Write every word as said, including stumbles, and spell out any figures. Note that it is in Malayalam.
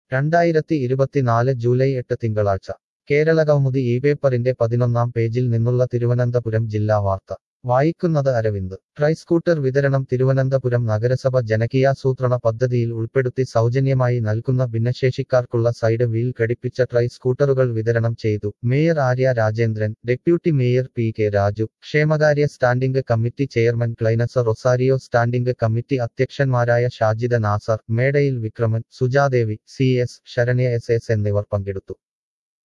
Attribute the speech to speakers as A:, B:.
A: രണ്ടായിരത്തി ഇരുപത്തിനാല് ജൂലൈ എട്ട് തിങ്കളാഴ്ച കേരളകൗമുദി ഈ പേപ്പറിന്റെ പതിനൊന്നാം പേജിൽ നിന്നുള്ള തിരുവനന്തപുരം ജില്ലാ വാർത്ത വായിക്കുന്നത് അരവിന്ദ് ട്രൈസ്കൂട്ടർ വിതരണം തിരുവനന്തപുരം നഗരസഭ ജനകീയാസൂത്രണ പദ്ധതിയിൽ ഉൾപ്പെടുത്തി സൗജന്യമായി നൽകുന്ന ഭിന്നശേഷിക്കാർക്കുള്ള സൈഡ് വീൽ ഘടിപ്പിച്ച ട്രൈ സ്കൂട്ടറുകൾ വിതരണം ചെയ്തു mayor Arya Rajendran deputy mayor P K Raju ക്ഷേമകാര്യ standing committee chairman Clynus Rozario standing committee അധ്യക്ഷന്മാരായ Shajida Nasar Medayil Vikraman Sujadevi C S Saranya S S എന്നിവർ പങ്കെടുത്തു.